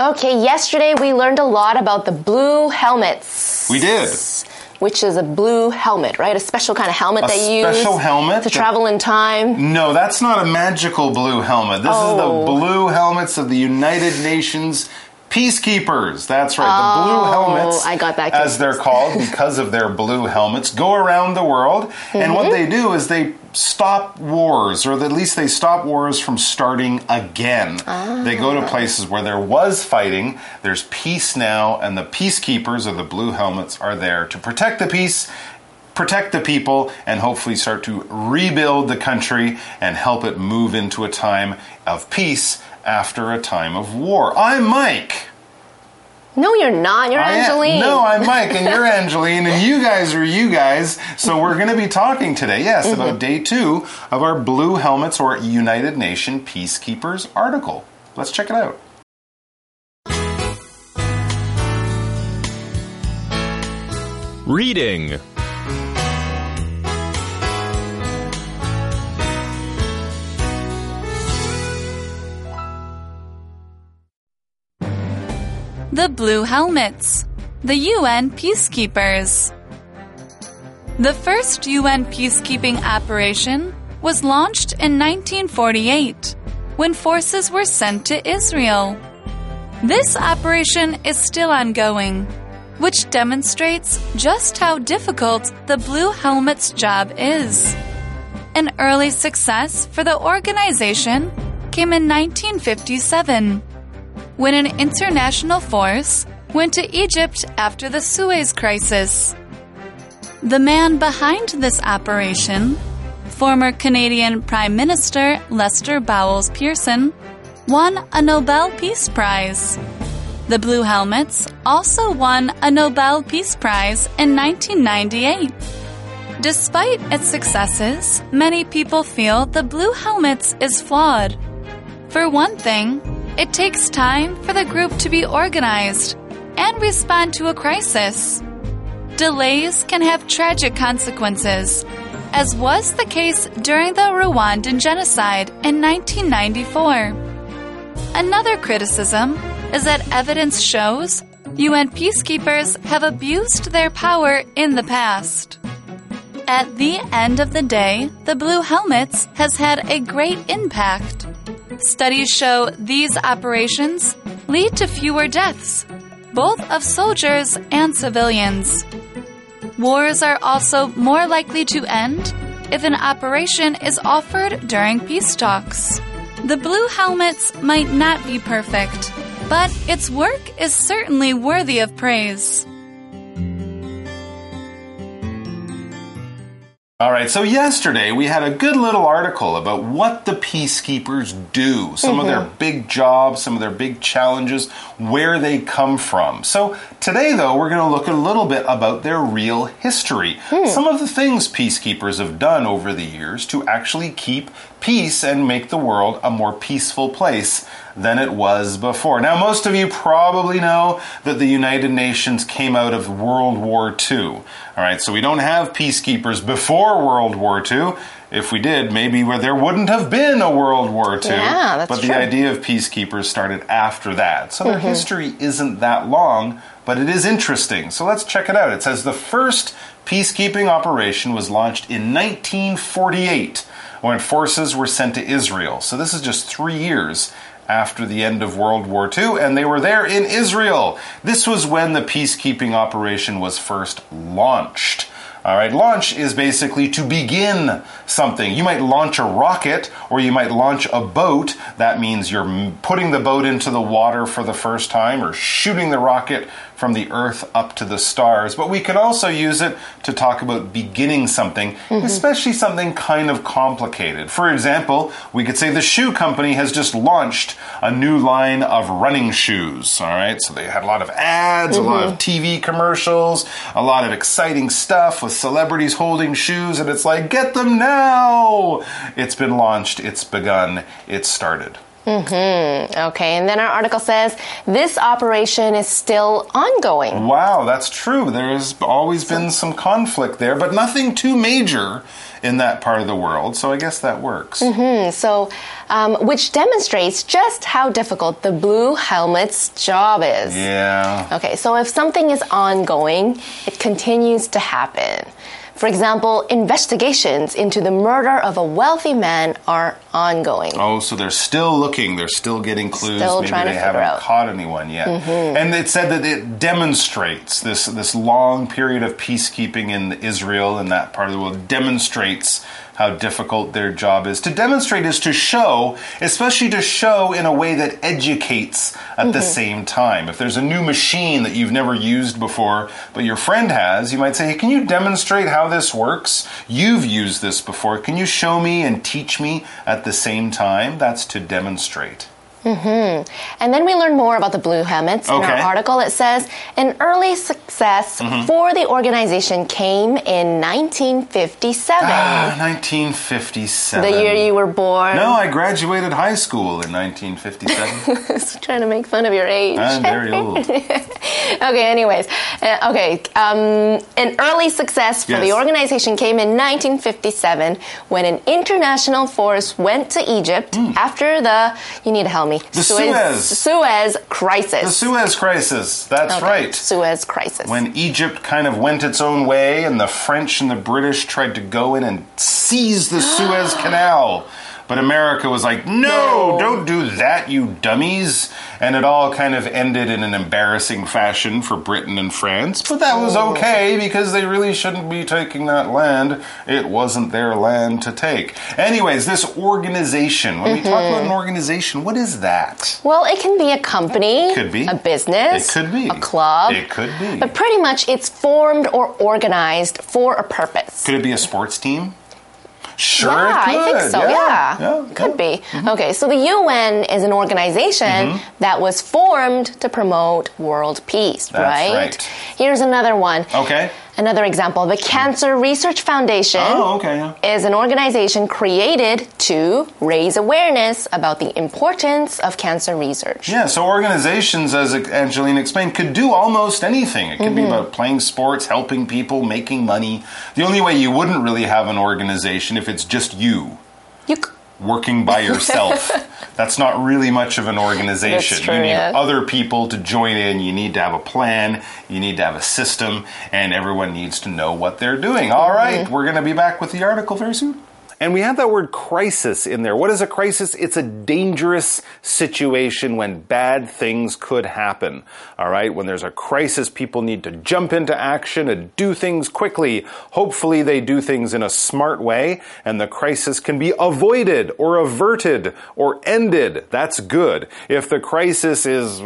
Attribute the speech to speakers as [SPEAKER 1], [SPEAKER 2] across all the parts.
[SPEAKER 1] Okay, yesterday we learned a lot about the blue helmets.
[SPEAKER 2] We did.
[SPEAKER 1] Which is a blue helmet, right? A special kind of helmet that you use.
[SPEAKER 2] A special helmet?
[SPEAKER 1] To travel in time.
[SPEAKER 2] No, that's not a magical blue helmet. This is the blue helmets of the United Nations Peacekeepers. That's right. The blue helmets,
[SPEAKER 1] I got that
[SPEAKER 2] as they're called because of their blue helmets, go around the world. And what they do is they stop wars, or at least they stop wars from starting again. They go to places where there was fighting. There's peace now, and the peacekeepers, or the blue helmets, are there to protect the peace, protect the people, and hopefully start to rebuild the country and help it move into a time of peace after a time of war. I'm Mike.
[SPEAKER 1] No, you're not. You're Angeline.
[SPEAKER 2] No, I'm Mike, and you're Angeline, and you guys are you guys. So we're going to be talking today, about day 2 of our Blue Helmets or United Nations Peacekeepers article. Let's check it out.
[SPEAKER 3] Reading.
[SPEAKER 4] The Blue Helmets, the UN Peacekeepers. The first UN peacekeeping operation was launched in 1948 when forces were sent to Israel. This operation is still ongoing, which demonstrates just how difficult the Blue Helmets' job is. An early success for the organization came in 1957. When an international force went to Egypt after the Suez Crisis. The man behind this operation, former Canadian Prime Minister Lester Bowles Pearson, won a Nobel Peace Prize. The Blue Helmets also won a Nobel Peace Prize in 1998. Despite its successes, many people feel the Blue Helmets is flawed. For one thing, it takes time for the group to be organized and respond to a crisis. Delays can have tragic consequences, as was the case during the Rwandan genocide in 1994. Another criticism is that evidence shows UN peacekeepers have abused their power in the past. At the end of the day, the Blue Helmets has had a great impact. Studies show these operations lead to fewer deaths, both of soldiers and civilians. Wars are also more likely to end if an operation is offered during peace talks. The Blue Helmets might not be perfect, but its work is certainly worthy of praise.
[SPEAKER 2] All right, so yesterday we had a good little article about what the peacekeepers do, some of their big jobs, some of their big challenges, where they come from. So today, though, we're going to look a little bit about their real history, some of the things peacekeepers have done over the years to actually keep peace and make the world a more peaceful place than it was before. Now, most of you probably know that the United Nations came out of World War II. All right, so we don't have peacekeepers before World War II. If we did, maybe there wouldn't have been a World War II.
[SPEAKER 1] Yeah, that's
[SPEAKER 2] but
[SPEAKER 1] true.
[SPEAKER 2] the idea of peacekeepers started after that. So their history isn't that long, but it is interesting. So let's check it out. It says the first peacekeeping operation was launched in 1948 when forces were sent to Israel. So this is just 3 years after the end of World War II, and they were there in Israel. This was when the peacekeeping operation was first launched. All right, launch is basically to begin something. You might launch a rocket, or you might launch a boat. That means you're putting the boat into the water for the first time, or shooting the rocket from the earth up to the stars. But we can also use it to talk about beginning something, especially something kind of complicated. For example, we could say the shoe company has just launched a new line of running shoes. All right, so they had a lot of ads, a lot of TV commercials, a lot of exciting stuff with celebrities holding shoes, and it's like, get them now! It's been launched, it's begun, it's started.
[SPEAKER 1] Okay, and then our article says this operation is still ongoing.
[SPEAKER 2] Wow, that's true. There has always been some conflict there, but nothing too major in that part of the world, so I guess that works.
[SPEAKER 1] Which demonstrates just how difficult the Blue Helmet's job is.
[SPEAKER 2] Yeah.
[SPEAKER 1] Okay, so if something is ongoing, it continues to happen. For example, investigations into the murder of a wealthy man are ongoing.
[SPEAKER 2] Oh, so they're still looking. They're still getting clues.
[SPEAKER 1] Still
[SPEAKER 2] Maybe
[SPEAKER 1] trying to
[SPEAKER 2] they
[SPEAKER 1] figure
[SPEAKER 2] haven't
[SPEAKER 1] out.
[SPEAKER 2] caught anyone yet. And it said that it demonstrates this long period of peacekeeping in Israel and that part of the world demonstrates how difficult their job is. To demonstrate is to show, especially to show in a way that educates at the same time. If there's a new machine that you've never used before, but your friend has, you might say, hey, can you demonstrate how this works? You've used this before. Can you show me and teach me at the same time? That's to demonstrate.
[SPEAKER 1] And then we learn more about the Blue Helmets. In our article, it says, an early success for the organization came in 1957.
[SPEAKER 2] 1957.
[SPEAKER 1] The year you were born.
[SPEAKER 2] No, I graduated high school in 1957.
[SPEAKER 1] Trying to make fun of your age.
[SPEAKER 2] I'm very old.
[SPEAKER 1] Okay, anyways. An early success for the organization came in 1957 when an international force went to Egypt after the, you need to help me,
[SPEAKER 2] The Suez
[SPEAKER 1] Crisis.
[SPEAKER 2] The Suez Crisis, that's right.
[SPEAKER 1] Suez Crisis.
[SPEAKER 2] When Egypt kind of went its own way and the French and the British tried to go in and seize the Suez Canal. But America was like, no, don't do that, you dummies. And it all kind of ended in an embarrassing fashion for Britain and France. But that was okay because they really shouldn't be taking that land. It wasn't their land to take. Anyways, this organization, when we talk about an organization, what is that?
[SPEAKER 1] Well, it can be a company.
[SPEAKER 2] Could be.
[SPEAKER 1] A business.
[SPEAKER 2] It could be.
[SPEAKER 1] A club.
[SPEAKER 2] It could be.
[SPEAKER 1] But pretty much it's formed or organized for a purpose.
[SPEAKER 2] Could it be a sports team? Sure,
[SPEAKER 1] yeah,
[SPEAKER 2] it could.
[SPEAKER 1] I think so. Yeah. Could be. Okay, so the UN is an organization that was formed to promote world peace,
[SPEAKER 2] That's right.
[SPEAKER 1] Here's another one.
[SPEAKER 2] Okay.
[SPEAKER 1] Another example, the Cancer Research Foundation is an organization created to raise awareness about the importance of cancer research.
[SPEAKER 2] Yeah, so organizations, as Angelina explained, could do almost anything. It could be about playing sports, helping people, making money. The only way you wouldn't really have an organization if it's just you. Working by yourself. That's not really much of an organization.
[SPEAKER 1] That's true,
[SPEAKER 2] you need other people to join in. You need to have a plan. You need to have a system. And everyone needs to know what they're doing. All right, we're going to be back with the article very soon. And we have that word crisis in there. What is a crisis? It's a dangerous situation when bad things could happen. All right? When there's a crisis, people need to jump into action and do things quickly. Hopefully they do things in a smart way, and the crisis can be avoided or averted or ended. That's good. If the crisis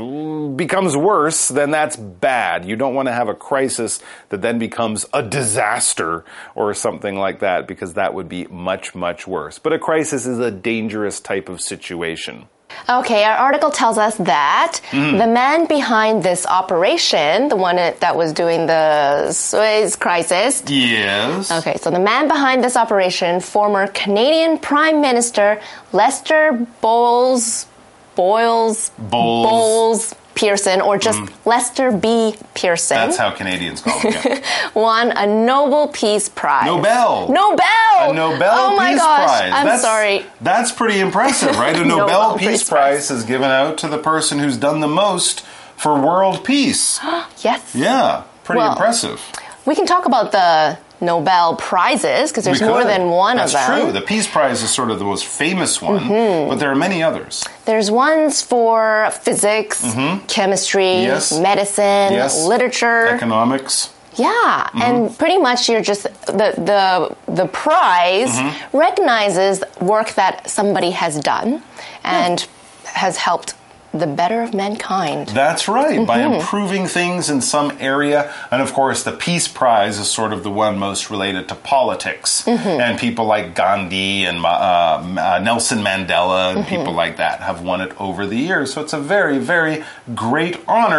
[SPEAKER 2] becomes worse, then that's bad. You don't want to have a crisis that then becomes a disaster or something like that, because that would be much worse. But a crisis is a dangerous type of situation.
[SPEAKER 1] Okay, our article tells us that the man behind this operation, the one that was doing the Suez Crisis.
[SPEAKER 2] Yes.
[SPEAKER 1] Okay, so the man behind this operation, former Canadian Prime Minister Lester Bowles Pearson, or just Lester B. Pearson.
[SPEAKER 2] That's how Canadians call him. Yeah.
[SPEAKER 1] Won a Nobel Peace Prize.
[SPEAKER 2] Nobel!
[SPEAKER 1] A Nobel
[SPEAKER 2] Peace Prize.
[SPEAKER 1] I'm sorry.
[SPEAKER 2] That's pretty impressive, right? A Nobel Peace Prize is given out to the person who's done the most for world peace.
[SPEAKER 1] Yes.
[SPEAKER 2] Yeah, pretty impressive.
[SPEAKER 1] We can talk about the Nobel Prizes, because there's more than one of them.
[SPEAKER 2] That's true. The Peace Prize is sort of the most famous one, but there are many others.
[SPEAKER 1] There's ones for physics, chemistry, medicine, literature,
[SPEAKER 2] economics.
[SPEAKER 1] Yeah, and pretty much you're just the prize recognizes work that somebody has done and has helped the better of mankind.
[SPEAKER 2] That's right, by improving things in some area. And of course, the Peace Prize is sort of the one most related to politics. And people like Gandhi and Nelson Mandela and people like that have won it over the years. So it's a very, very great honor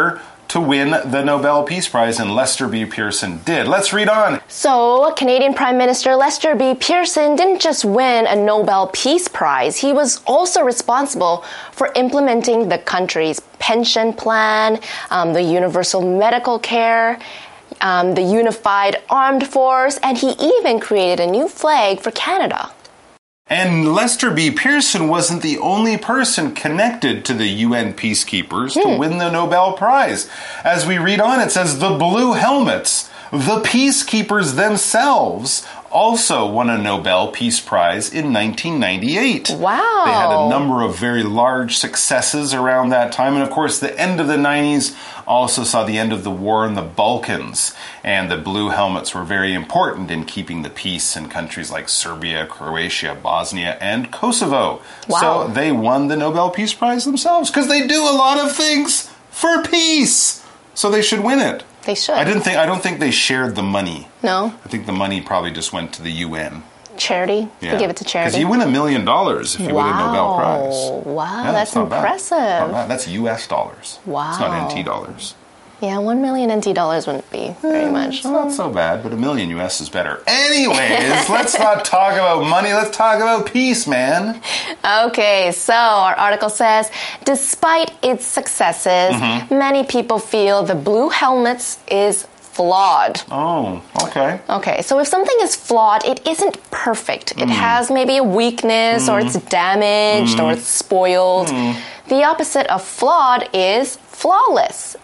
[SPEAKER 2] to win the Nobel Peace Prize, and Lester B. Pearson did. Let's read on.
[SPEAKER 1] So, Canadian Prime Minister Lester B. Pearson didn't just win a Nobel Peace Prize, he was also responsible for implementing the country's pension plan, the universal medical care, the unified armed force, and he even created a new flag for Canada.
[SPEAKER 2] And Lester B. Pearson wasn't the only person connected to the UN peacekeepers to win the Nobel Prize. As we read on, it says the Blue Helmets, the peacekeepers themselves, also won a Nobel Peace Prize in 1998.
[SPEAKER 1] Wow.
[SPEAKER 2] They had a number of very large successes around that time. And of course, the end of the 90s also saw the end of the war in the Balkans. And the Blue Helmets were very important in keeping the peace in countries like Serbia, Croatia, Bosnia, and Kosovo.
[SPEAKER 1] Wow.
[SPEAKER 2] So they won the Nobel Peace Prize themselves because they do a lot of things for peace. So they should win it.
[SPEAKER 1] They should.
[SPEAKER 2] I don't think they shared the money.
[SPEAKER 1] No?
[SPEAKER 2] I think the money probably just went to the UN.
[SPEAKER 1] Charity?
[SPEAKER 2] Yeah.
[SPEAKER 1] They give it to charity?
[SPEAKER 2] Because you win $1 million if you win a Nobel Prize.
[SPEAKER 1] Wow,
[SPEAKER 2] Yeah,
[SPEAKER 1] that's
[SPEAKER 2] not bad.
[SPEAKER 1] impressive.
[SPEAKER 2] Not bad. That's US dollars.
[SPEAKER 1] Wow.
[SPEAKER 2] It's not NT dollars.
[SPEAKER 1] Yeah, 1 million NT dollars wouldn't be very much.
[SPEAKER 2] It's not so bad, but $1 million US is better. Anyways, let's not talk about money. Let's talk about peace, man.
[SPEAKER 1] Okay, so our article says, despite its successes, many people feel the Blue Helmets is flawed.
[SPEAKER 2] Oh, okay.
[SPEAKER 1] Okay, so if something is flawed, it isn't perfect. It has maybe a weakness, or it's damaged, or it's spoiled. The opposite of flawed is flawless.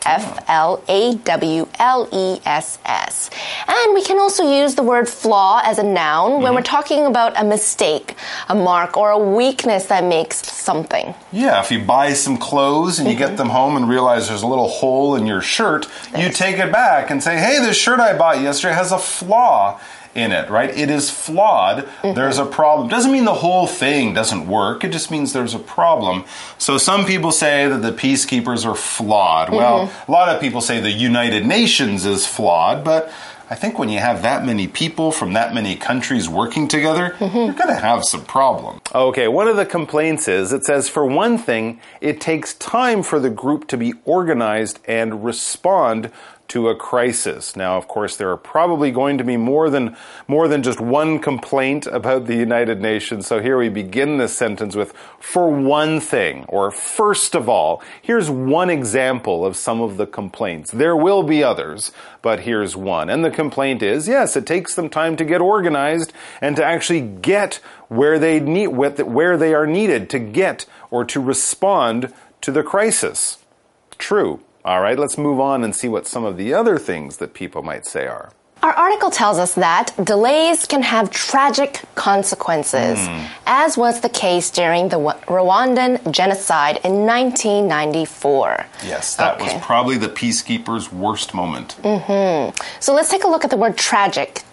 [SPEAKER 1] Flawless. And we can also use the word flaw as a noun when we're talking about a mistake, a mark, or a weakness that makes something.
[SPEAKER 2] Yeah, if you buy some clothes and you get them home and realize there's a little hole in your shirt, you take it back and say, hey, this shirt I bought yesterday has a flaw in it, right? It is flawed. There's a problem. Doesn't mean the whole thing doesn't work. It just means there's a problem. So some people say that the peacekeepers are flawed. Well, a lot of people say the United Nations is flawed, but I think when you have that many people from that many countries working together, you're going to have some problems. Okay, one of the complaints is, it says, for one thing, it takes time for the group to be organized and respond to a crisis. Now, of course, there are probably going to be more than just one complaint about the United Nations. So here we begin this sentence with for one thing, or first of all. Here's one example of some of the complaints. There will be others, but here's one. And the complaint is, yes, it takes them time to get organized and to actually get where they are needed to get or to respond to the crisis. True. All right, let's move on and see what some of the other things that people might say are.
[SPEAKER 1] Our article tells us that delays can have tragic consequences, as was the case during the Rwandan genocide in 1994.
[SPEAKER 2] Yes, that was probably the peacekeepers' worst moment.
[SPEAKER 1] So let's take a look at the word tragic.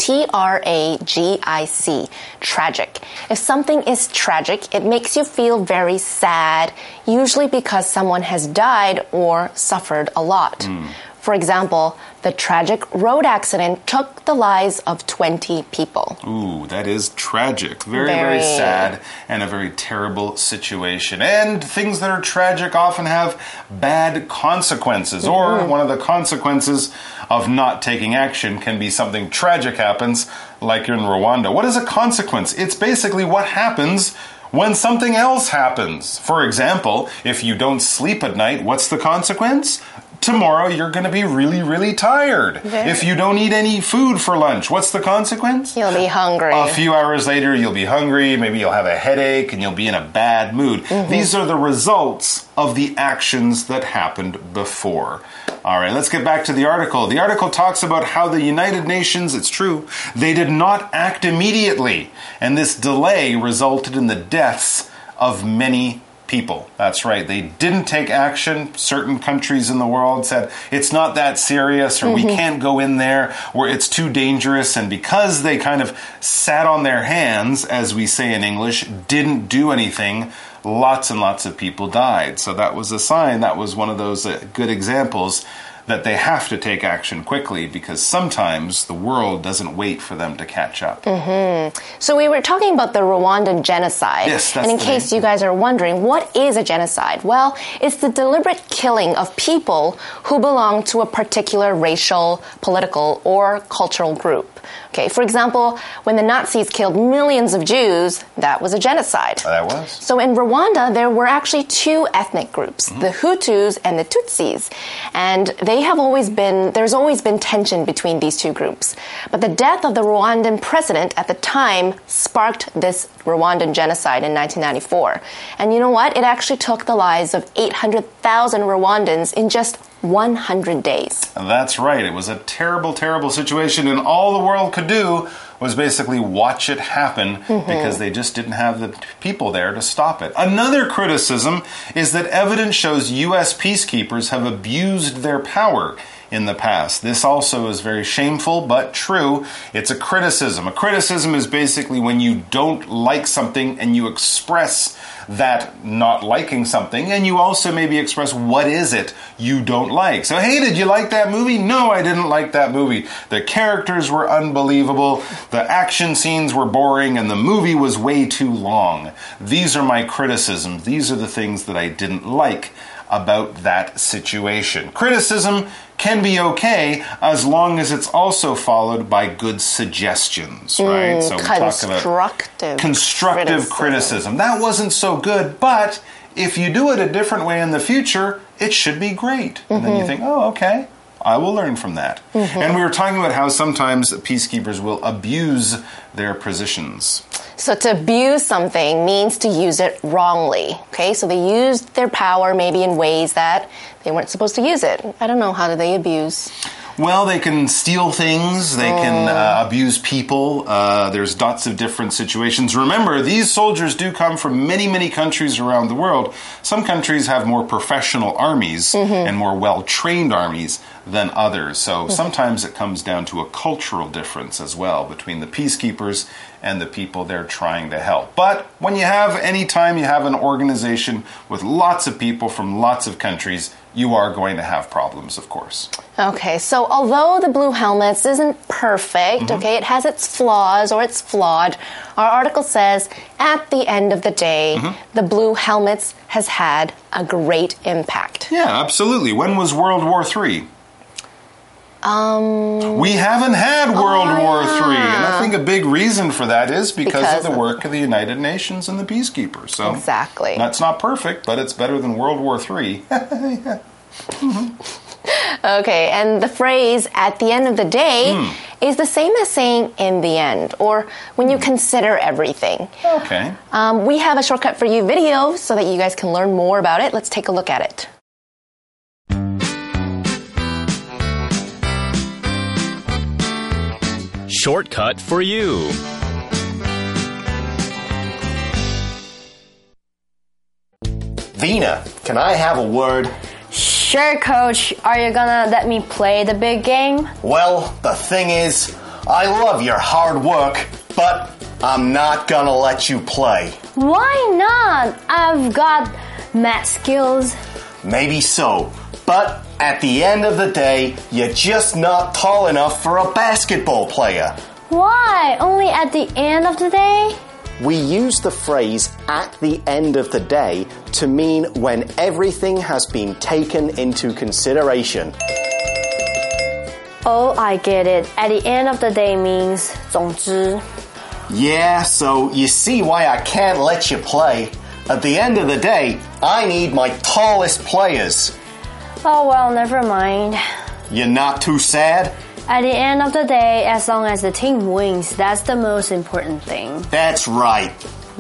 [SPEAKER 1] Tragic. Tragic. If something is tragic, it makes you feel very sad, usually because someone has died or suffered a lot. For example, the tragic road accident took the lives of 20 people.
[SPEAKER 2] Ooh, that is tragic. Very sad and a very terrible situation. And things that are tragic often have bad consequences. Or one of the consequences of not taking action can be something tragic happens, like in Rwanda. What is a consequence? It's basically what happens when something else happens. For example, if you don't sleep at night, what's the consequence? Tomorrow you're going to be really, really tired. If you don't eat any food for lunch, what's the consequence?
[SPEAKER 1] You'll be hungry.
[SPEAKER 2] A few hours later, you'll be hungry. Maybe you'll have a headache and you'll be in a bad mood. These are the results of the actions that happened before. All right, let's get back to the article. The article talks about how the United Nations, it's true, they did not act immediately. And this delay resulted in the deaths of many people. That's right. They didn't take action. Certain countries in the world said, it's not that serious, or we can't go in there, or it's too dangerous. And because they kind of sat on their hands, as we say in English, didn't do anything, lots and lots of people died. So that was a sign. That was one of those good examples that they have to take action quickly because sometimes the world doesn't wait for them to catch up.
[SPEAKER 1] So we were talking about the Rwandan genocide.
[SPEAKER 2] Yes, that's
[SPEAKER 1] and in
[SPEAKER 2] the
[SPEAKER 1] case
[SPEAKER 2] name.
[SPEAKER 1] you guys are wondering, what is a genocide? Well, it's the deliberate killing of people who belong to a particular racial, political, or cultural group. Okay, for example, when the Nazis killed millions of Jews, that was a genocide.
[SPEAKER 2] That was.
[SPEAKER 1] So in Rwanda, there were actually two ethnic groups, the Hutus and the Tutsis. And there's always been tension between these two groups. But the death of the Rwandan president at the time sparked this Rwandan genocide in 1994. And you know what? It actually took the lives of 800,000 Rwandans in just 100 days.
[SPEAKER 2] That's right. It was a terrible, terrible situation, and all the world could do was basically watch it happen because they just didn't have the people there to stop it. Another criticism is that evidence shows U.S. peacekeepers have abused their power in the past. This also is very shameful, but true. It's a criticism. A criticism is basically when you don't like something and you express that not liking something, and you also maybe express what is it you don't like. So, hey, did you like that movie? No, I didn't like that movie. The characters were unbelievable, the action scenes were boring, and the movie was way too long. These are my criticisms. These are the things that I didn't like about that situation. Criticism can be okay as long as it's also followed by good suggestions, right? So we talk about constructive criticism. That wasn't so good, but if you do it a different way in the future, it should be great. And then you think, oh, okay, I will learn from that. And we were talking about how sometimes peacekeepers will abuse their positions.
[SPEAKER 1] So to abuse something means to use it wrongly, okay? So they used their power maybe in ways that they weren't supposed to use it. I don't know, how do they abuse?
[SPEAKER 2] Well, they can steal things, they can abuse people, there's lots of different situations. Remember, these soldiers do come from many, many countries around the world. Some countries have more professional armies and more well-trained armies than others. So sometimes it comes down to a cultural difference as well between the peacekeepers and the people they're trying to help. But when you have, anytime you have an organization with lots of people from lots of countries, you are going to have problems, of course.
[SPEAKER 1] Okay, so although the Blue Helmets isn't perfect, okay, it has its flaws or it's flawed, our article says, at the end of the day, the Blue Helmets has had a great impact.
[SPEAKER 2] Yeah, absolutely. When was World War III? We haven't had World War III, and I think a big reason for that is because of the work of the United Nations and the peacekeepers. So
[SPEAKER 1] exactly.
[SPEAKER 2] That's not perfect, but it's better than World War III.
[SPEAKER 1] Okay, and the phrase, at the end of the day, is the same as saying in the end, or when you consider everything.
[SPEAKER 2] Okay.
[SPEAKER 1] We have a shortcut for you video so that you guys can learn more about it. Let's take a look at it.
[SPEAKER 3] Shortcut for you.
[SPEAKER 5] Vina, can I have a word?
[SPEAKER 6] Sure, Coach. Are you gonna let me play the big game?
[SPEAKER 5] Well, the thing is, I love your hard work, but I'm not gonna let you play.
[SPEAKER 6] Why not? I've got math skills.
[SPEAKER 5] Maybe so, but at the end of the day, you're just not tall enough for a basketball player.
[SPEAKER 6] Why? Only at the end of the day?
[SPEAKER 5] We use the phrase at the end of the day to mean when everything has been taken into consideration.
[SPEAKER 6] Oh, I get it. At the end of the day means 总之.
[SPEAKER 5] Yeah, so you see why I can't let you play. At the end of the day, I need my tallest players.
[SPEAKER 6] Oh, well, never mind.
[SPEAKER 5] You're not too sad?
[SPEAKER 6] At the end of the day, as long as the team wins, that's the most important thing.
[SPEAKER 5] That's right.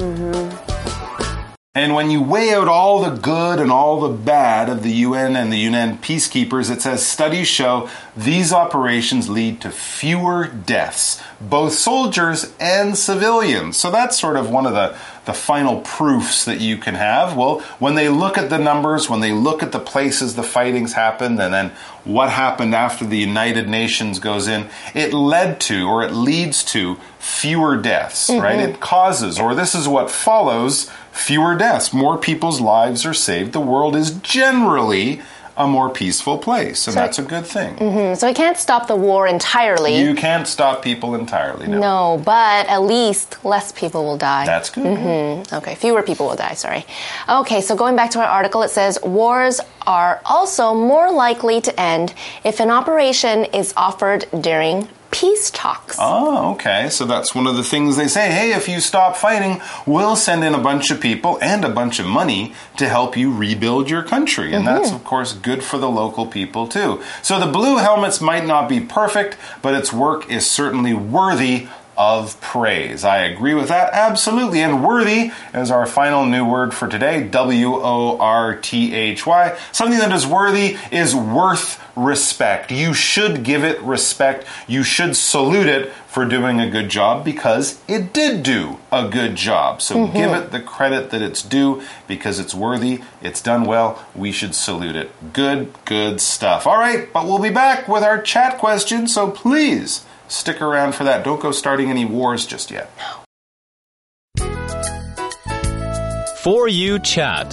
[SPEAKER 2] And when you weigh out all the good and all the bad of the UN and the UN peacekeepers, it says studies show these operations lead to fewer deaths, both soldiers and civilians. So that's sort of one of the final proofs that you can have. Well, when they look at the numbers, when they look at the places the fightings happened, and then what happened after the United Nations goes in, it led to, or it leads to, fewer deaths, right? It causes, or this is what follows, fewer deaths. More people's lives are saved. The world is generally a more peaceful place, and that's a good thing.
[SPEAKER 1] So it can't stop the war entirely.
[SPEAKER 2] You can't stop people entirely, no.
[SPEAKER 1] No, but at least less people will die.
[SPEAKER 2] That's good.
[SPEAKER 1] Okay, fewer people will die, sorry. Okay, so going back to our article, it says wars are also more likely to end if an operation is offered during peace talks.
[SPEAKER 2] Oh, okay. So that's one of the things they say. Hey, if you stop fighting, we'll send in a bunch of people and a bunch of money to help you rebuild your country. And that's, of course, good for the local people, too. So the Blue Helmets might not be perfect, but its work is certainly worthy of praise. I agree with that, absolutely. And worthy is our final new word for today, W-O-R-T-H-Y. Something that is worthy is worth respect. You should give it respect. You should salute it for doing a good job because it did do a good job. So give it the credit that it's due because it's worthy, it's done well, we should salute it. Good, good stuff. All right, but we'll be back with our chat question, so please stick around for that. Don't go starting any wars just yet.
[SPEAKER 3] For You Chat.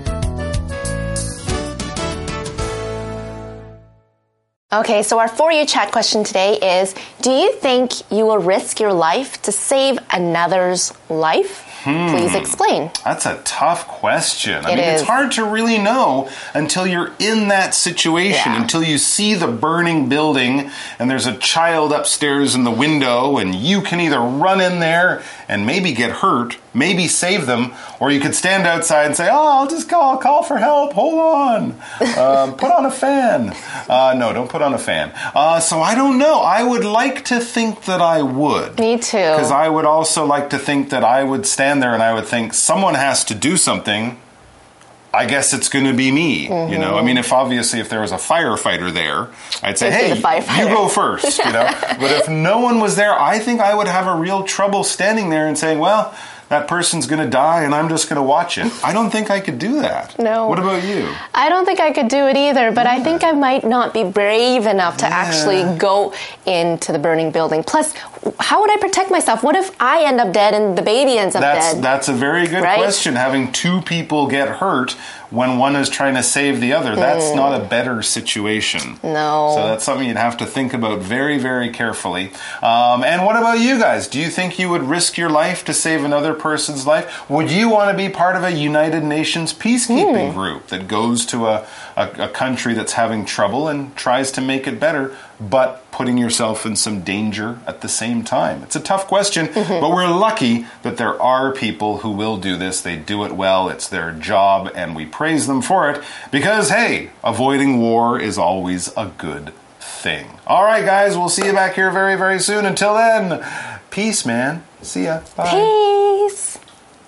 [SPEAKER 1] Okay, so our For You chat question today is, do you think you will risk your life to save another's life? Please explain.
[SPEAKER 2] That's a tough question. I mean,
[SPEAKER 1] is.
[SPEAKER 2] it's hard to really know until you're in that situation, until you see the burning building and there's a child upstairs in the window and you can either run in there and maybe get hurt, maybe save them, or you could stand outside and say, oh, I'll just call for help, hold on, put on a fan. No, don't put on a fan. So I don't know. I would like to think that I would.
[SPEAKER 1] Me too.
[SPEAKER 2] Because I would also like to think that I would stand there and I would think someone has to do something. I guess it's going to be me. You know, I mean, if there was a firefighter there, I'd say, hey, you go first. You know, but if no one was there, I think I would have a real trouble standing there and saying, well, that person's going to die and I'm just going to watch it. I don't think I could do that.
[SPEAKER 1] No.
[SPEAKER 2] What about you?
[SPEAKER 1] I don't think I could do it either, but I think I might not be brave enough to actually go into the burning building. Plus, how would I protect myself? What if I end up dead and the baby ends up dead?
[SPEAKER 2] That's a very good question. Having two people get hurt when one is trying to save the other, that's not a better situation.
[SPEAKER 1] No.
[SPEAKER 2] So that's something you'd have to think about very, very carefully. And what about you guys? Do you think you would risk your life to save another person's life? Would you want to be part of a United Nations peacekeeping group that goes to a country that's having trouble and tries to make it better, but putting yourself in some danger at the same time? It's a tough question, but we're lucky that there are people who will do this. They do it well. It's their job, and we praise them for it because, hey, avoiding war is always a good thing. All right, guys, we'll see you back here very, very soon. Until then, peace, man. See ya. Bye.
[SPEAKER 1] Peace.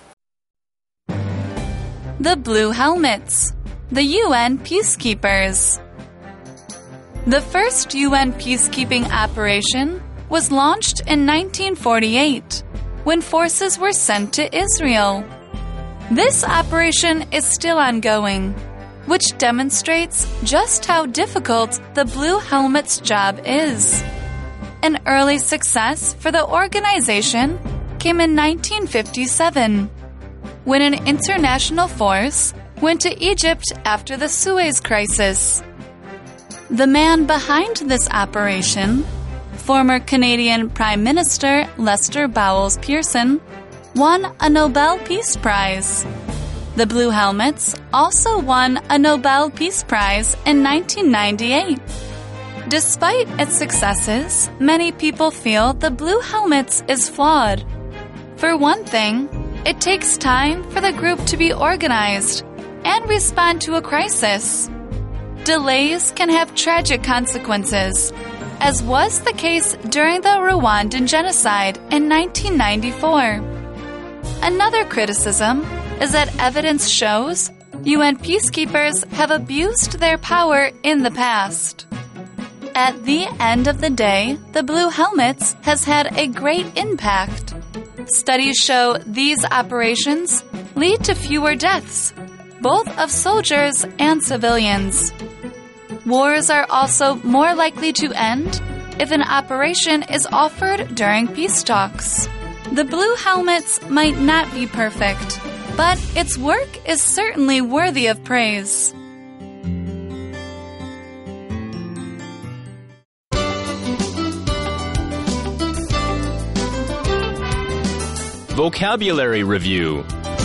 [SPEAKER 4] The Blue Helmets, the UN Peacekeepers. The first UN peacekeeping operation was launched in 1948 when forces were sent to Israel. This operation is still ongoing, which demonstrates just how difficult the Blue Helmets' job is. An early success for the organization came in 1957, when an international force went to Egypt after the Suez Crisis. The man behind this operation, former Canadian Prime Minister Lester Bowles Pearson, won a Nobel Peace Prize. The Blue Helmets also won a Nobel Peace Prize in 1998. Despite its successes, many people feel the Blue Helmets is flawed. For one thing, it takes time for the group to be organized and respond to a crisis. Delays can have tragic consequences, as was the case during the Rwandan genocide in 1994. Another criticism is that evidence shows UN peacekeepers have abused their power in the past. At the end of the day, the Blue Helmets has had a great impact. Studies show these operations lead to fewer deaths, both of soldiers and civilians. Wars are also more likely to end if an operation is offered during peace talks. The Blue Helmets might not be perfect, but its work is certainly worthy of praise.
[SPEAKER 3] Vocabulary Review.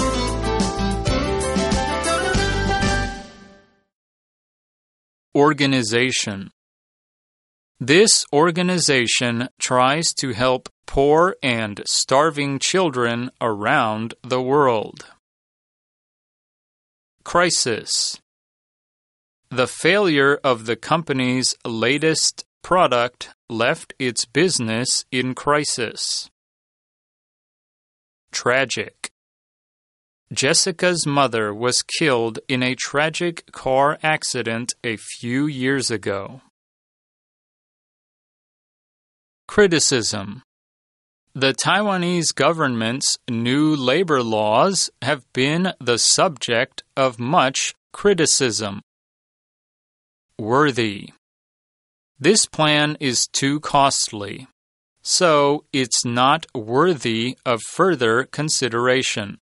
[SPEAKER 7] Organization. This organization tries to help poor and starving children around the world. Crisis. The failure of the company's latest product left its business in crisis. Tragic. Jessica's mother was killed in a tragic car accident a few years ago. Criticism. The Taiwanese government's new labor laws have been the subject of much criticism. Worthy. This plan is too costly, so it's not worthy of further consideration.